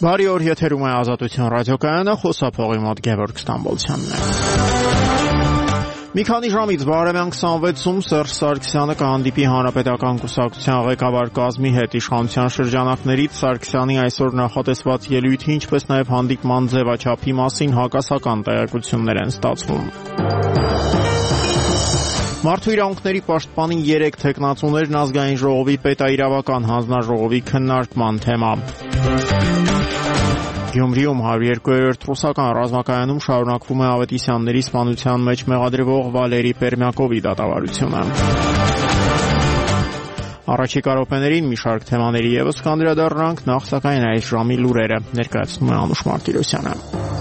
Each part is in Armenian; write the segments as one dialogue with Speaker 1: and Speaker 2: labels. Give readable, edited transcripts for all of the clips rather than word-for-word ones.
Speaker 1: Բարի օր, եթերում է Ազատության ռադիոկայանը, խոսափողի մոտ Գևորգ Ստամբոլցյանն է։ Մի քանի ժամից Բարեմյան 26-ում Սերժ Սարգսյանը կհանդիպի Հանրապետական կուսակցության ղեկավար կազմի հետ իշխանության շրջանակներից Սարգսյանի այսօր նախատեսված ելույթի, ինչպես նաև հանդիպման ձևաչափի մասին հակասական տեղեկություններ են ստացվում։ Մարդու իրավունքների պաշտպանի 3 թեկնածուներն ազգային ժողովի պետաիրավական հանձնաժողովի քննարկման թեմա։ Գյումրիում 102-րդ ռուսական ռազմակայանում շարունակվում է Ավետիսյանների սպանության մեջ մեղադրվող Վալերի Պերմյակովի դատավարությունը։ Առաջիկա րոպեներին մի շարք թեմաների ևս կանդրադառնանք, նախ սակայն այս ժամի լուրերը ներկայացնում է Անուշ Մարտիրոսյանը։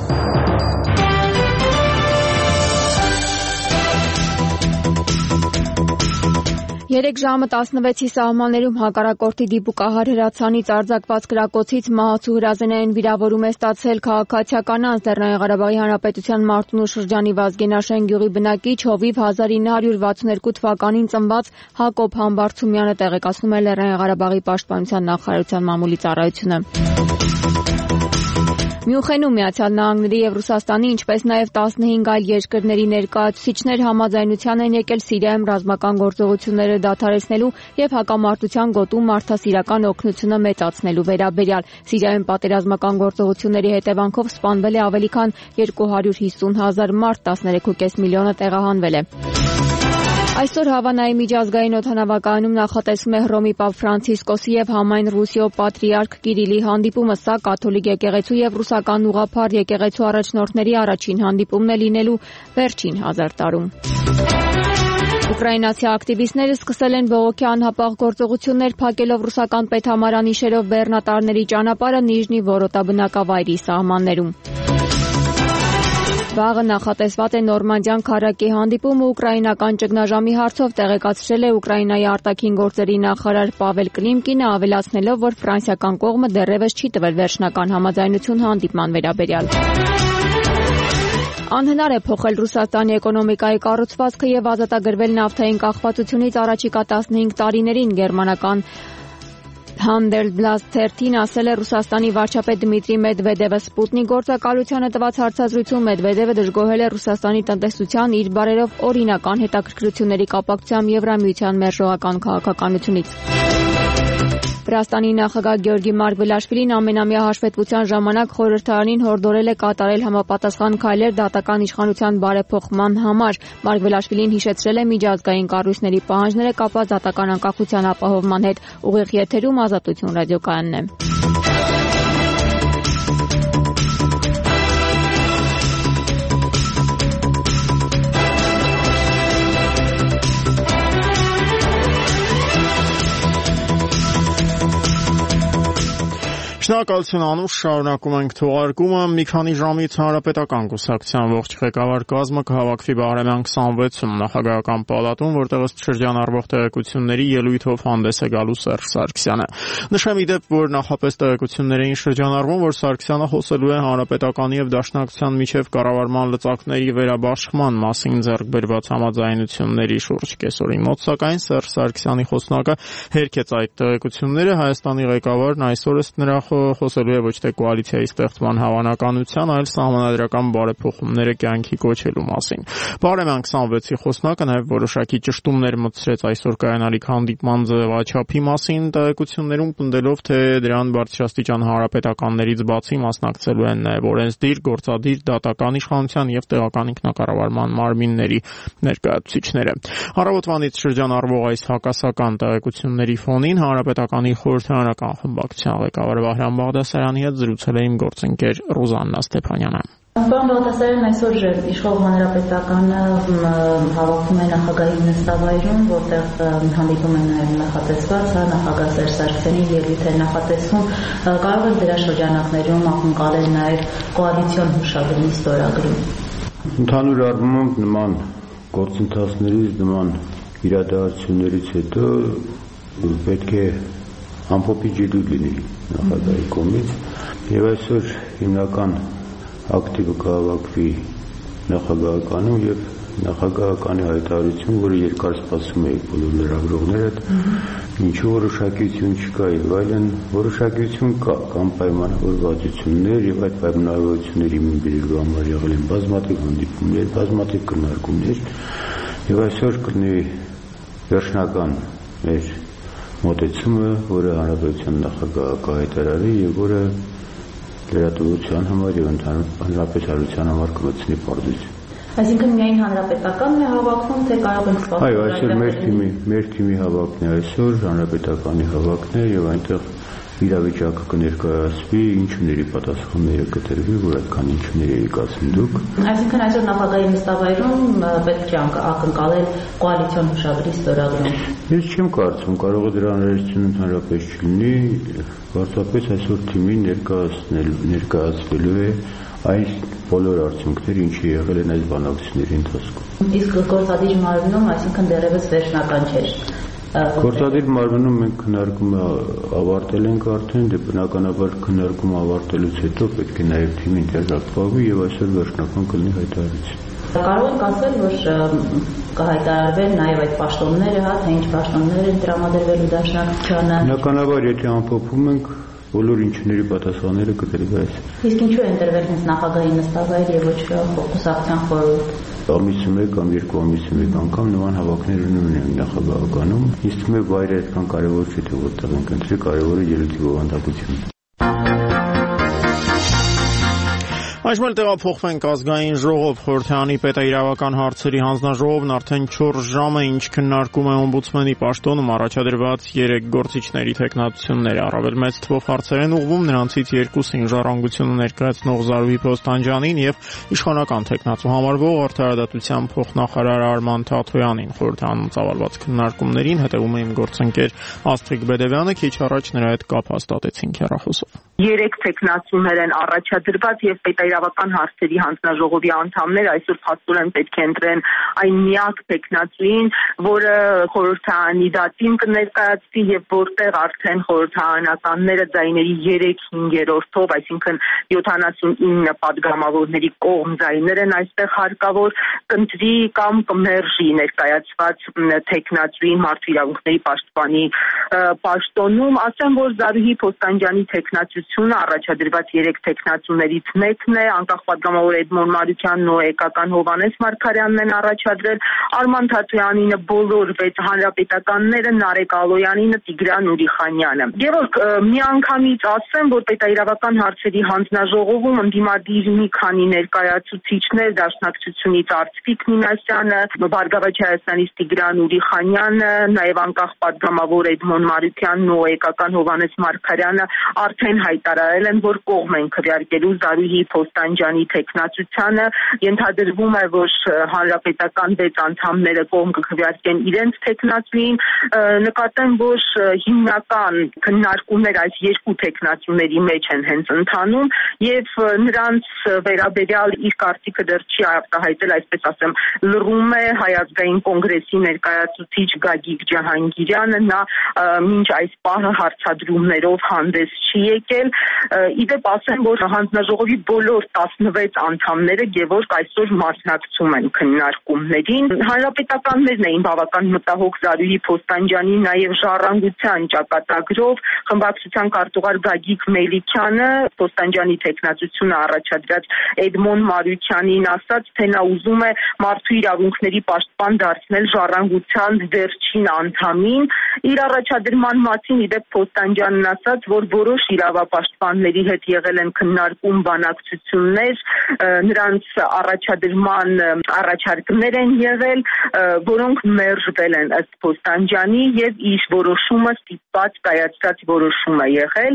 Speaker 2: 3 ժամը 16-ի սահմաններում հակառակորդի դիպուկահար հրացանից արձակված կրակոցից մահացու հրազենային վիրավորում է ստացել քաղաքացիական անձ Լեռնային Ղարաբաղի Հանրապետության Մարտունու շրջանի Վազգենաշեն գյուղի բնակիչ հովիվ 1962 թվականին ծնված Հակոբ Համբարձումյանը, տեղեկացնում է Լեռնային Ղարաբաղի պաշտպանության նախարարության մամուլի ծառայությունը։ Մյունխենում Միացյալ Նահանգների եւ Ռուսաստանի, ինչպես նաեւ 15 այլ երկրների ներկայացուցիչներ համաձայնության են եկել Սիրիայում ռազմական գործողությունները դադարեցնելու եւ հակամարտության գոտում մարդասիրական օգնությունը մեծացնելու վերաբերյալ։ Սիրիայում պատերազմական գործողությունների հետևանքով սպանվել է ավելի քան 250,000 մարդ, 13.5 միլիոնը տեղահանվել է։ Այսօր Հավանայի միջազգային օդանավակայանում նախատեսվում է Հռոմի Պապ Ֆրանցիսկոսի եւ համայն Ռուսիո պատրիարք Կիրիլի հանդիպումը, սա կաթոլիկ եկեղեցու եւ ռուսական ուղղափառ եկեղեցու առաջնորդների առաջին հանդիպումն է լինելու վերջին 1000 տարում։ Ուկրաինացի ակտիվիստները սկսել են բողոքի անհապաղ գործողություններ, փակելով ռուսական պետհամարանի շերով բեռնատարների ճանապարհը Նիժնի Վորոտա բնակավայրի սահմաններում։ Վաղը նախատեսված է Նորմանդյան քարակի հանդիպումը ուկրաինական ճգնաժամի հարցով, տեղեկացրել է Ուկրաինայի արտաքին գործերի նախարար Պավել Կլիմկինը, ավելացնելով, որ ֆրանսիական կողմը դեռևս չի տվել վերջնական համաձայնություն հանդիպման վերաբերյալ։ Անհնար է փոխել Ռուսաստանի էկոնոմիկայի կառուցվածքը եւ ազատագրվել նավթային կախվածությունից առաջիկա 15 տարիներին, գերմանական Handelsblatt թերթին ասել է Ռուսաստանի վարչապետ Դմիտրի Մեդվեդևը։ Սպուտնիկ գործակալությանը տված հարցազրույցում Մեդվեդևը դժգոհել է Ռուսաստանի տնտեսության իր բարերով օրինական հետաքրքրությունների կապակցությամբ Եվրամիության մերժողական քաղաքականությունից։ Վրաստանի նախագահ Գեորգի Մարգվելաշվիլին ամենամյա հաշվետվության ժամանակ խորհրդարանին հորդորել է կատարել համապատասխան քայլեր դատական իշխանության բարեփոխման համար։ Մարգվելաշվիլին հիշեցրել է միջազգային կառույցների պահանջները կապված դատական անկախության ապահովման հետ։ Ուղիղ եթերում Ազատություն ռադիոկայանն է։
Speaker 1: Շնորհակալություն Անուշ, շարունակում ենք թողարկումը։ Մի քանի ժամից Հանրապետական կուսակցության ողջ ղեկավար կազմը կհավաքվի Բարեմյան 26-ում նախագահական պալատում, որտեղ ըստ շրջանառվող տեղեկությունների ելույթով հանդես է գալու Սերժ Սարգսյանը։ Նշեմ ի դեպ, որ նախապես տեղեկություններ էին շրջանառվում, որ Սարգսյանը խոսելու է Հանրապետականի եւ Դաշնակցության միջև կառավարման լծակների վերաբաշխման մասին ձեռք բերված համաձայնությունների շուրջ կեսօրին մոտ, սակայն Սերժ Սարգսյանի խոսնակը հերքեց այդ տեղեկությունները։ Հայաստանի ղեկավարն այսօր ըստ նրա խոսելու է ոչ թե կոալիցիայի ստեղծման հավանականության, այլ սահմանադրական բարեփոխումները կյանքի կոչելու մասին։ Բարեմյան 26-ի խոսնակը նաև որոշակի ճշտումներ մտցրեց այսօր կայանալիք հանդիպման ձևաչափի մասին, տեղեկություններում պնդելով, թե դրան բարձրաստիճան հանրապետականներից բացի մասնակցելու են նաև օրենսդիր, գործադիր, դատական իշխանության եւ տեղական ինքնակառավարման մարմինների ներկայացուցիչները։ Առավոտվանից շրջանառվող այս հակասական տեղեկությունների ֆոնին Հանրապետականի խորհրդարանական խմբակցության ղեկավար Վահրամ Բաղդասարյանի հետ զրուցել է իմ գործընկեր Ռուզաննա Ստեփանյանը։
Speaker 3: Պարոն Բաղդասարյան, այսօր իշխող հանրապետականը հավաքվում է նախագահի նստավայրում, որտեղ հանդիպում է նաև նախատեսված, նախագահ Սերժ Սարգսյանի ելույթ է նախատեսվում, կարող է դրա շրջանակներում ակնկալել նաև կոալիցիոն հուշագրի ստորագրում։
Speaker 4: Ընդհանուր առմամբ նման գործընթացներից, նման իրադարձություններից հետո պետք է ամփոփիչ ելույթ լինի նախագահի կողմից, եւ այսօր հիմնական ակտիվը կհավաքվի նախագահականում եւ նախագահականի հայտարարություն, որը երկար սպասում էի բոլոր լրագրողները, ինչու որոշակիություն չկա եւ այլն, որոշակիություն կա, կամ պայմանավորվածություններ եւ այդ պայմանավորվածությունների միմիրելու համար եղել են բազմաթիվ հանդիպումներ, բազմաթիվ քննարկումներ եւ այսօր կլինի վերջնական մեր մոտեցումը, որը հանրապետության նախագահը կհայտարարի եւ որը լրատվության համար եւ ընդհանրապես հարության համար կմտցնի պարզություն։
Speaker 3: Այսինքն միայն հանրապետականն է հավաքվում, թե կարող ենք սպասել։
Speaker 4: Այո, այսօր մեր թիմի հավաքն է այսօր, հանրապետականի հավաքն է եւ այնտեղ իրավիճակը կներկայացվի, ինչուների պատասխանները կտրվի, որ այդքան ինչուներ եք ասում դուք։
Speaker 3: Այսինքն այսօր նախագահի նստավայրում պետք է ակնկալել կոալիցիոն հուշագրի ստորագրում։
Speaker 4: Ես չեմ կարծում, կարող է դրա անհրաժեշտություն ընդհանրապես չլինի, պարզապես այսօր թիմին ներկայացվելու է այս բոլոր արդյունքները, ինչի եղել են այս բանակցությունների ընթացքում։
Speaker 3: Իսկ գործադիր մարմնում, այսինքն դեռևս վերջնական չէր։
Speaker 4: Գործադիր մարմնում մենք քննարկումը ավարտել ենք արդեն, դե բնականաբար քննարկումը ավարտելուց հետո պետք է նաև թիմին տեղափոխվի եւ այսօր վերջնական կլինի հայտարարություն։
Speaker 3: Կարող ենք ասել, որ կհայտարարվեն նաև այդ պաշտոնները, թե ինչ պաշտոններ են տրամադրվելու դաշնակցությանը։ Բնականաբար,
Speaker 4: եթե ամփոփում ենք, բոլոր ինչների պատասխանները կտրվի այսօր։
Speaker 3: Իսկ ինչու է ընտրվել հենց նախագահի նստավայր եւ ոչ կուսակցության խորհուրդ։
Speaker 4: Ամիսը մեկ կամ երկու ամիսը մեկ անգամ նման հավաքներ ունեն նախագահականում։ Ինձ թվում է վայրը այդքան կարևոր չէ, թե որտեղ ենք ընտրի, կարևորը ելույթի բովանդակությունն է։
Speaker 1: Այժմ էլ տեղափոխվենք ազգային ժողով, խորհրդարանի պետաիրավական հարցերի հանձնաժողովն արդեն 4 ժամ է ինչ քննարկում է օմբուդսմենի պաշտոնում առաջադրված 3 գործիչների թեկնածությունները, առավել մեծ թվով հարցեր են ուղղվում նրանցից 2-ին ժառանգությունը ներկայացնող Զարուհի Փոստանջյանին եւ իշխանական թեկնածու համարվող արդարադատության փոխնախարար Արման Թաթոյանին։ Խորհրդարանում ծավալված քննարկումներին հետևում է իմ գործընկեր Աստղիկ Բեդևյանը, քիչ առաջ նրա հետ կապ հաստատեցինք հեռախոսով։
Speaker 5: 3 թեկնածուներ են առաջադրված եւ պետաիրավական հարցերի հանձնաժողովի անդամները այսօր փաստորեն պետք է ընտրեն այն միակ թեկնածուին, որը խորհրդարանի դատին կներկայացվի եւ որտեղ արդեն խորհրդարանականները ձայների 3/5-ով, այսինքն 79 падգամավորների կողմ ձայներ են այստեղ հարկավոր, կընտրի կամ կմերժի ներկայացված թեկնածուին մարդու իրավունքների պաշտպանի պաշտոնում։ Ասեմ, որ Զարուհի Փոստանջյանի թեկնածությունը առաջադրված 3 թեկնածուներից մեկն է, անկախ պատգամավոր Էդմոն Մարուկյանն ու էկական Հովհաննես Մարգարյանն են առաջադրել, Արման Թաթոյանինը բոլոր 6 հանրապետականները, Նարեկ Ալոյանինը, Տիգրան Ուրիխանյանը։ Եվ միանգամից ասեմ, որ պետաիրավական հարցերի հանձնաժողովում ընդդիմադիր մի քանի ներկայացուցիչներ, Դաշնակցությունից Արծվիկ Մինասյանը, Բարգավաճ Հայաստանից Տիգրան Ուրիխանյանը, նաև անկախ պատգամավոր Էդմոն Մարուկյանն ու էկական Հովհաննես Մարգարյանը արդեն հայտարարել են, որ կողմ են քվեարկելու Զարուհի Փոստանջյանի թեկնածությանը, ենթադրվում է, որ հանրապետական 6 անդամները կողմ կքվեարկեն իրենց թեկնածուին, նկատեմ, որ հիմնական քննարկումներ այս 2 թեկնածուների մեջ են հենց ընթանում եւ նրանց վերաբերյալ իր կարծիքը դեռ չի արտահայտել, այսպես ասեմ, լռում է Հայ ազգային կոնգրեսի ներկայացուցիչ Գագիկ Ջահանգիրյանը, նա մինչ այս պահը հարցադրումներով հանդես չի եկել։ Իդեպ ասեմ, որ հանձնաժողովի բոլոր 16 անդամները Գևորգ այսօր մասնակցում են քննարկումներին։ Հանրապետականներն էին բավական մտահոգ Զարուհի Փոստանջյանի, նաև ժառանգության ճակատագրով խմբակցության քարտուղար Գագիկ Մելիքյանը Փոստանջյանի թեկնածությունը առաջադրած Էդմոն Մարուկյանին ասաց, թե նա ուզում է մարդու իրավունքների պաշտպան դարձնել ժառանգության վերջին անդամին։ Իր առաջադրման մասին իդեպ Փոստանջյանն ասաց, որ որոշ իրավապաշտպանների հետ եղել են քննարկում բանակցություններ, նրանց առաջադրման առաջարկներ են եղել, որոնք մերժվել են ըստ Փոստանջյանի եւ իր որոշումը ստիպված կայացած որոշում է եղել։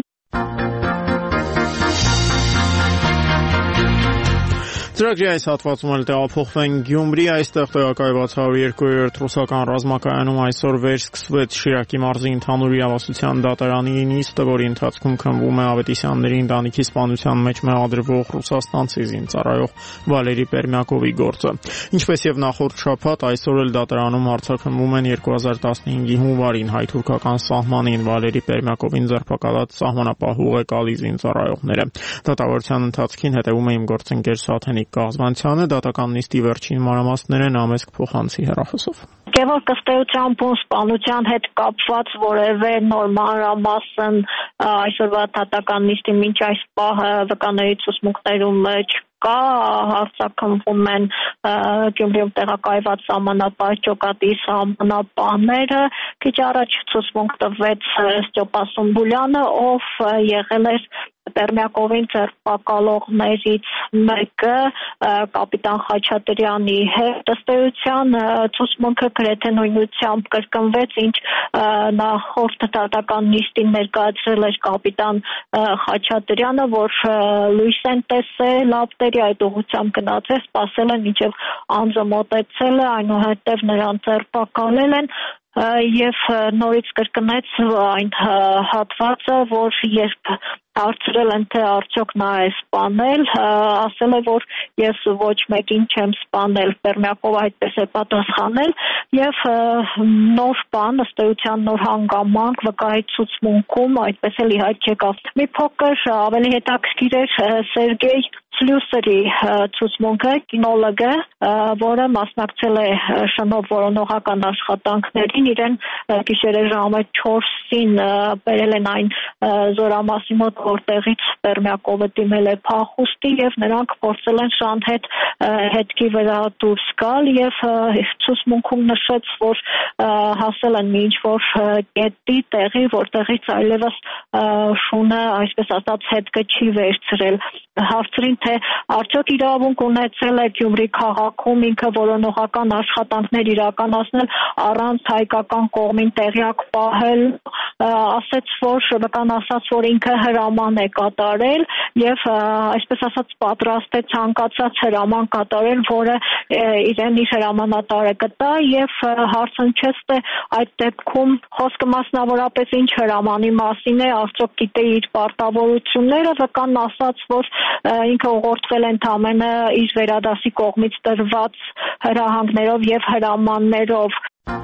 Speaker 1: Ծրագրի այս հատվածում էլ տեղափոխվենք Գյումրի, այստեղ տեղակայված 102-րդ ռուսական ռազմակայանում այսօր վերսկսվեց Շիրակի մարզի ընդհանուր իրավասության դատարանի նիստը, որի ընթացքում քննվում է Ավետիսյանների ընտանիքի սպանության մեջ մեղադրվող ռուսաստանցի զինծառայող Վալերի Պերմյակովի գործը։ Ինչպես եւ նախորդ շաբաթ, այսօր էլ դատարանում հարցաքննվում են 2015-ի հունվարին հայ-թուրքական սահմանին Վալերի Պերմյակովին ձերբակալած սահմանապահ ուղեկալի զինծառայողները։ Դատավարության ընթացքին հետևում է իմ գործընկեր Սաթենիկ Վարդանիկ Կաղզվանցյանը, դատական նիստի վերջին մանրամասները Նամեսկ Փոխանցի հեռախոսով։
Speaker 6: Գևորգ ըստ էության սպանության հետ կապված որևէ նոր մանրամասն այսօրվա դատական նիստի մինչ այս պահը վկաների ցուցմունքներում չկա, արձակնվում են Գյումրիում տեղակայված սահմանապահ ջոկատի սահմանապահները, քիչ առաջ ցուցմունք տվեց Ստյոպա Սումբուլյանը, ով եղել էր Պերմյակովին ձերբակալողներից մեկը կապիտան Խաչատրյանի հետ ըստ էության ցուցմունքը գրեթե նույնությամբ կրկնվեց, ինչ նախորդ դատական նիստին ներկայացրել էր կապիտան Խաչատրյանը, որ լույս են տեսել ապտերի, այդ ուղղությամբ գնաց է, սպասել են մինչև անձը մոտեցել է, այնուհետև նրան ձերբակալել են եւ նորից կրկնեց այն հատվածը, որ երբ հարցրել են, թե արդյոք նա է սպանել, ասել է, որ ես ոչ մեկին չեմ սպանել, Պերմյակովը այդպես է պատասխանել եւ նոր բան, ըստ էության նոր հանգամանք վկայի ցուցմունքում այդպես էլ իհայտ չեկավ։ Մի փոքր ավելի հետաքրքիր էր Սերգեյ Սլյուսերի ցուցմունքը, կինոլոգը, որը մասնակցել է շնորհ որոնողական աշխատանքներին, իրեն գիշերը ժամը 4-ին բերել են այն Զորամասի մոտ, որտեղից Պերմյակովը դիմել է փախուստի եւ նրանք փորձել են շան հետքի վրա դուրս գալ եւ ցուցմունքում նշեց, որ հասել են մի ինչ-որ կետի տեղի, որտեղից այլևս շունը, այսպես ասած, հետքը չի վերցրել։ Հարցրին, թե արդյոք իրավունք ունեցել է Գյումրի քաղաքում ինքը որոնողական աշխատանքներ իրականացնել առանց հայկական կողմին տեղյակ պահել, ասաց, որ վկան ասաց, որ ինքը հրաման է կատարել եւ այսպես ասած պատրաստ է ցանկացած հրաման կատարել, որը իրեն իր հրամանատարը կտա եւ հարցնչեց, թե այդ դեպքում խոսքը մասնավորապես ինչ հրամանի մասին է, արդյոք գիտե իր պարտավորությունները, վկան ասաց, որ ինքը ուղղորդվել է ընդամենը իր վերադասի կողմից տրված հրահանգներով եւ հրամաններով։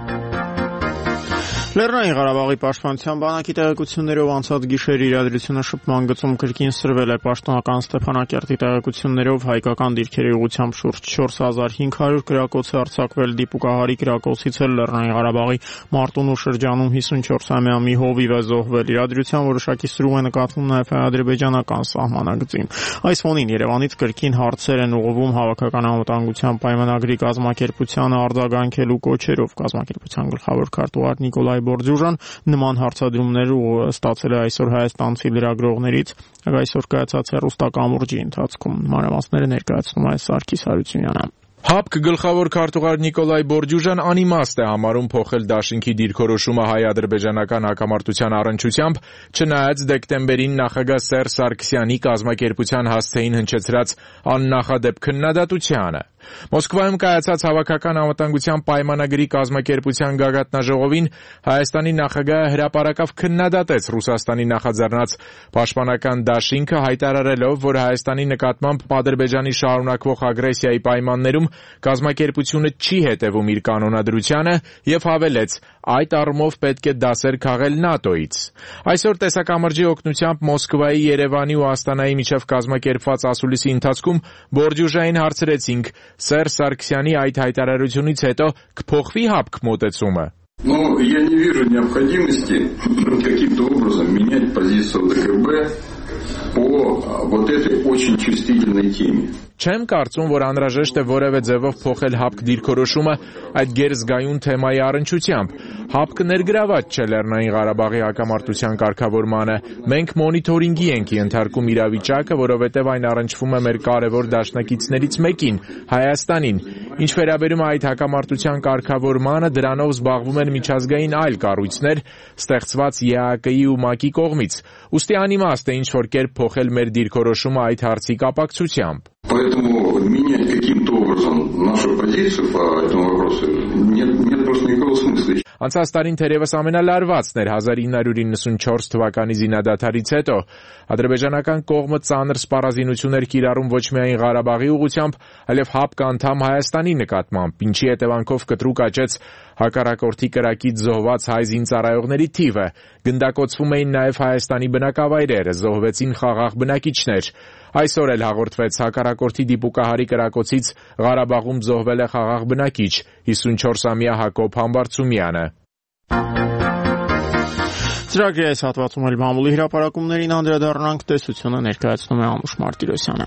Speaker 1: Լեռնային Ղարաբաղի պաշտպանության բանակի տեղեկություններով անցած գիշեր իրադրությունը շփման գծում կրկին սրվել է պաշտոնական Ստեփանակերտի տեղեկություններով հայկական դիրքերի ուղղությամբ շուրջ 4500 կրակոց է արձակվել դիպուկահարի կրակոցից էլ Լեռնային Ղարաբաղի Մարտունու շրջանում 54-ամյա մի հովիվ է զոհվել իրադրության որոշակի սրու է նկատվում նաև ադրբեջանական սահմանագծին։ Այս ֆոնին Երևանից կրկին հարցեր են ուղղվում հավաքական անվտանգության պայմանագրի կազմակերպությանը արձագանքելու կոչերով կազմակերպության գլխավոր քարտուղար Նիկոլայ Բորդյուժան նման հարցադրումներ ստացել է այսօր հայաստանցի լրագրողներից այսօր կայացած հեռուստակամուրջի ընթացքում մանրամասները ներկայացնում է Սարգիս Հարությունյանը։
Speaker 7: ՀԱՊԿ գլխավոր քարտուղար Նիկոլայ Բորդյուժան անիմաստ է համարում փոխել դաշինքի դիրքորոշումը հայ-ադրբեջանական հակամարտության առնչությամբ, չնայած դեկտեմբերին նախագահ Սերժ Սարգսյանի կազմակերպության հասցեին հնչեցրած աննախադեպ քննադատությանը։ Մոսկվայում կայացած հավաքական անվտանգության պայմանագրի կազմակերպության գագաթնաժողովին Հայաստանի նախագահը հրապարակավ քննադատեց Ռուսաստանի նախաձեռնած պաշտպանական դաշինքը, հայտարարելով, որ Հայաստանի նկատմամբ Ադրբեջանի շարունակվող ագրեսիայի պայմաններում կազմակերպությունը չի հետևում իր կանոնադրությանը եւ հավելեց. այդ առումով պետք է դասեր քաղել ՆԱՏՕ-ից։ Այսօր տեսակամրջի օգնությամբ Մոսկվայի, Երևանի ու Աստանայի միջև կազմակերպված ասուլիսի ընթացքում Բորդյուժային հարցրեցինք. Սերժ Սարգսյանի այդ հայտարարությունից հետո կփոխվի ՀԱՊԿ մոտեցումը։
Speaker 8: Но я не вижу необходимости каким-то образом менять позицию ДКБ по вот этой очень чувствительной теме.
Speaker 7: Չեմ կարծում, որ անհրաժեշտ է որևէ ձևով փոխել ՀԱՊԿ դիրքորոշումը այդ գերզգայուն թեմայի առնչությամբ։ ՀԱՊԿ ներգրաված չէ Լեռնային Ղարաբաղի հակամարտության կարգավորմանը։ Մենք մոնիթորինգի ենք ենթարկում իրավիճակը, որովհետև այն առնչվում է մեր կարևոր դաշնակիցներից մեկին՝ Հայաստանին։ Ինչ վերաբերում է այդ հակամարտության կարգավորմանը, դրանով զբաղվում են միջազգային այլ կառույցներ, ստեղծված ԵԱԿ-ի ու ՄԱԿ-ի կողմից։ Ուստի անիմաստ է ինչ-որ կերպ փոխել մեր դիրքորոշումը այդ հարցի կապակցությամբ։
Speaker 8: Поэтому менять каким-то образом нашу позицию по этому вопросу, нет просто никакого смысла.
Speaker 7: Անցած տարին թերևս ամենալարվածն էր 1994 թվականի զինադադարից հետո։ Ադրբեջանական կողմը ծանր սպառազինություններ կիրառում ոչ միայն Ղարաբաղի ուղղությամբ, այլև ՀԱՊԿ անդամ Հայաստանի նկատմամբ, ինչի հետևանքով կտրուկ աճեց հակառակորդի կրակից զոհված հայ զինծառայողների թիվը, գնդակոծվում էին նաև Հայաստանի բնակավայրերը, զոհվեցին խաղաղ բնակիչներ։ Այսօր էլ հաղորդվեց հակառակորդի դիպուկահարի կրակոցից Ղարաբաղում զոհվել է խաղաղ բնակիչ 54-ամյա Հակոբ Համբարձումյանը։
Speaker 1: Ծրագրի այս հատվածում էլ մամուլի հրապարակումներին անդրադառնանք, տեսությունը ներկայացնում է Անուշ Մարտիրոսյանը։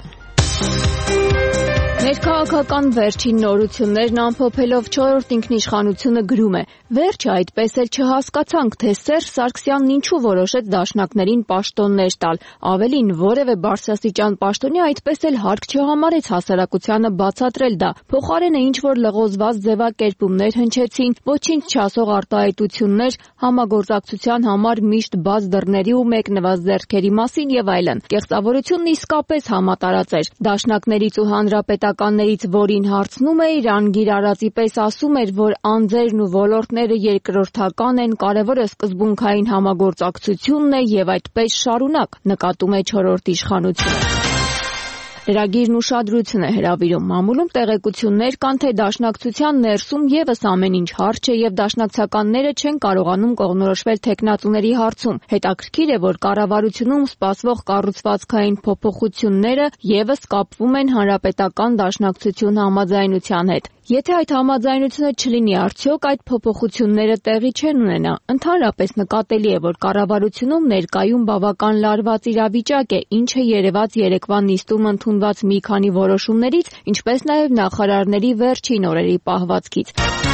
Speaker 2: Ներքաղաքական վերջին նորություններն ամփոփելով 4-րդ ինքնիշխանությունը գրում է. Վերջը այդպես էլ չհասկացանք, թե Սերժ Սարգսյանն ինչու որոշեց դաշնակներին պաշտոններ տալ, ավելին որևէ բարձրաստիճան պաշտոնյա այդպես էլ հարկ չհամարեց հասարակությանը բացատրել դա, փոխարենը ինչ-որ լղոզված ձևակերպումներ հնչեցին, ոչինչ չասող արտահայտություններ, համագործակցության համար միշտ բաց դռների ու մեկնված ձեռքերի մասին եւ այլն։ Կեղծավորությունն իսկապես համատարած էր։ Դաշնակներից ու հանրապետականներից որին հարցնում էիր, անգիր արածի պես ասում էր, որ անձերն ու ոլորտները երկրորդական են, կարևորը սկզբունքային համագործակցությունն է եւ այդպես շարունակ, նկատում է 4-րդ իշխանությունը։ Լրագիրն ուշադրություն է հրավիրում մամուլում տեղեկություններ կան, թե դաշնակցության ներսում եւս ամեն ինչ հարց է եւ դաշնակցականները չեն կարողանում կողմնորոշվել թեկնածուների հարցում։ Հետաքրքիր է, որ կառավարությունում սպասվող կառուցվածքային փոփոխությունները եւս կապվում են հանրապետական դաշնակցություն համաձայնության հետ։ Եթե այդ համաձայնությունը չլինի, արդյոք այդ փոփոխությունները տեղի չեն ունենա։ Ընդհանրապես նկատելի է, որ կառավարությունում ներկայում բավական լարված իրավիճակ է, ինչը երևաց երեկվա նիստում ընդունված մի քանի որոշումներից, ինչպես նաև նախարարների վերջին օրերի պահվածքից։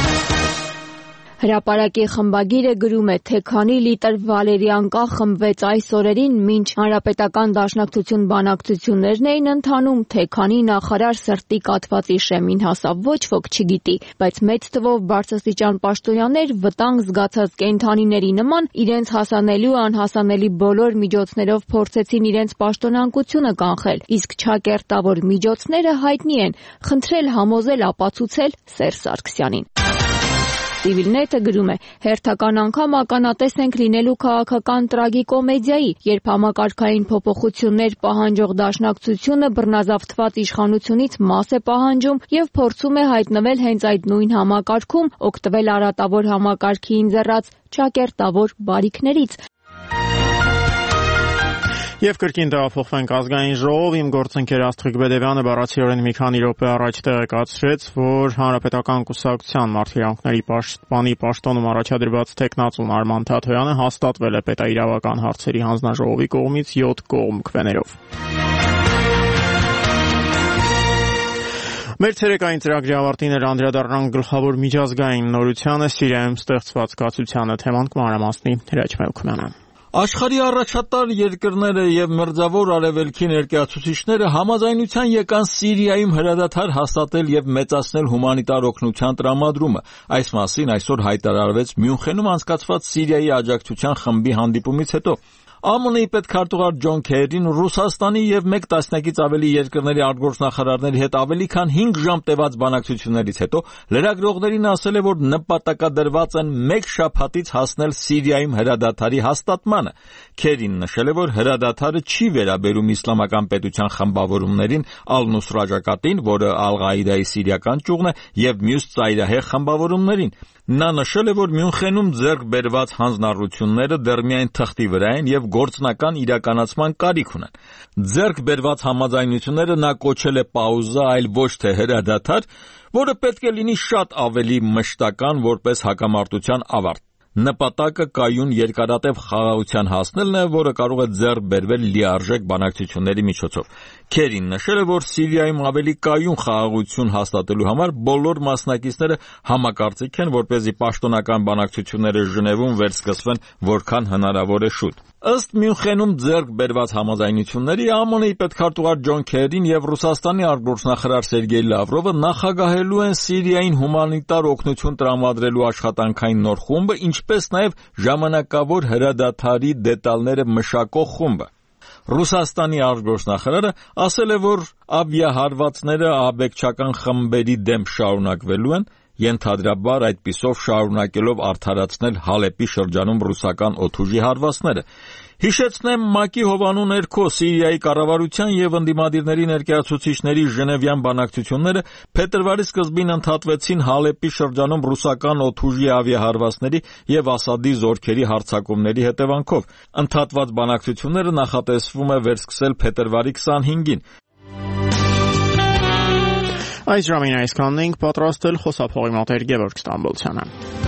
Speaker 2: Հրապարակի խմբագիրը գրում է, թե քանի լիտր վալերիան կա խմբվեց այս օրերին, մինչ հանրապետական դաշնակցություն բանակցություններն էին ընթանում, թե քանի նախարար սրտի կաթվածի շեմին հասավ, ոչ ոք չգիտի, բայց մեծ թվով բարձրաստիճան պաշտոնյաներ վտանգ զգացած կենդանիների նման իրենց հասանելի ու անհասանելի բոլոր միջոցներով փորձեցին իրենց պաշտոնանկությունը կանխել, իսկ չակերտավոր միջոցները հայտնի են, խնդրել համոզել ապացուցել Սերժ Սարգսյանին։ Civilnet-ը գրում է. հերթական անգամ ականատես ենք լինելու քաղաքական տրագիկոմեդիայի, երբ համակարգային փոփոխություններ պահանջող դաշնակցությունը բռնազավթված իշխանությունից մաս է պահանջում եւ փորձում է հայտնվել հենց այդ նույն համակարգում, օգտվել արատավոր համակարգի ինձեռած ճակերտավոր բարիքներից։
Speaker 1: Եվ կրկին տեղափոխվենք ազգային ժողով, իմ գործընկեր Աստղիկ Բեդևյանը բառացիորեն մի քանի րոպե առաջ տեղեկացրեց, որ Հանրապետական կուսակցության մարդիրավունքների պաշտպանի պաշտոնում առաջադրված թեկնածուն Արման Թաթոյանը հաստատվել է պետաիրավական հարցերի հանձնաժողովի կողմից 7 կողմ քվեներով։ Մեր ցերեկային ծրագրի ավարտին էր անդրադառնանք գլխավոր միջազգային նորությանը, Սիրիայում ստեղծված կացությանը, թեման կմանրամասնի Հրաչ Մելքումյանը։
Speaker 9: Աշխարհի առաջատար երկրները եւ մերձավոր արևելքի ներկայացուցիչները համաձայնության եկան Սիրիայում հրադադար հաստատել եւ մեծացնել հումանիտար օգնության տրամադրումը։ Այս մասին այսօր հայտարարվեց Մյունխենում անցկացված Սիրիայի աջակցության խմբի հանդիպումից հետո։ ԱՄՆ-ի պետքարտուղար Ջոն Քերին Ռուսաստանի եւ 1 տասնյակից ավելի երկրների արտգործնախարարների հետ ավելի քան 5 ժամ տևած բանակցություններից հետո լրագրողներին ասել է, որ նպատակադրված են 1 շաբաթից հասնել Սիրիայում հրադադարի հաստատմանը։ Քերին նշել է, որ հրադադարը չի վերաբերում իսլամական պետության խմբավորումներին Ալ-Նուսրա ճակատին, որը Ալ-Ղաիդայի սիրիական ճյուղն է, եւ մյուս ծայրահեղ խմբավորումներին։ Նա նշել է, որ Մյունխենում ձեռք բերված հանձնառությունները դեռ միայն թղթի վրա են եւ գործնական իրականացման կարիք ունեն։ Ձեռք բերված համաձայնությունները նա կոչել է պաուզա, այլ ոչ թե հրադադար, որը պետք է լինի շատ ավելի մշտական, որպես հակամարտության ավարտ։ Նպատակը կայուն երկարատև խաղաղության հասնելն է, որը կարող է ձեռք բերվել լիարժեք բանակցությունների միջոցով։ Քերին նշել է, որ Սիրիայում ավելի կայուն խաղաղություն հաստատելու համար բոլոր մասնակիցները համակարծիք են, որպեսզի պաշտոնական բանակցությունները Ժնևում վերսկսվեն որքան հնարավոր է շուտ։ Ըստ Մյունխենում ձեռք բերված համաձայնությունների ԱՄՆ-ի պետքարտուղար Ջոն Քերին եւ Ռուսաստանի արտգործնախարար Սերգեյ Լավրովը նախագահելու են Սիրիային հումանիտար օգնություն տրամադրելու աշխատանքային նոր խումբը, ինչպես նաեւ ժամանակավոր հրադադարի դետալները մշակող խումբը։ Ռուսաստանի արտգործնախարարը ասել է, որ ավիահարվածները ահաբեկչական խմբերի դեմ շարունակվելու են, ենթադրաբար այդպիսով շարունակելով արդարացնել Հալեպի շրջանում ռուսական օդուժի հարվածները։ Հիշեցնեմ, ՄԱԿ-ի հովանու ներքո Սիրիայի կառավարության եւ ընդդիմադիրների ներկայացուցիչների Ժնևյան բանակցությունները փետրվարի սկզբին ընդհատվեցին Հալեպի շրջանում ռուսական օդուժի ավիահարվածների եւ Ասադի զորքերի հարձակումների հետևանքով։ Ընդհատված բանակցությունները նախատեսվում է վերսկսել փետրվարի 25-ին։
Speaker 1: Այս ժամին այսքանն ենք պատրաստել խոսափողի մոտ Գևորգ Ստամբոլցյանը։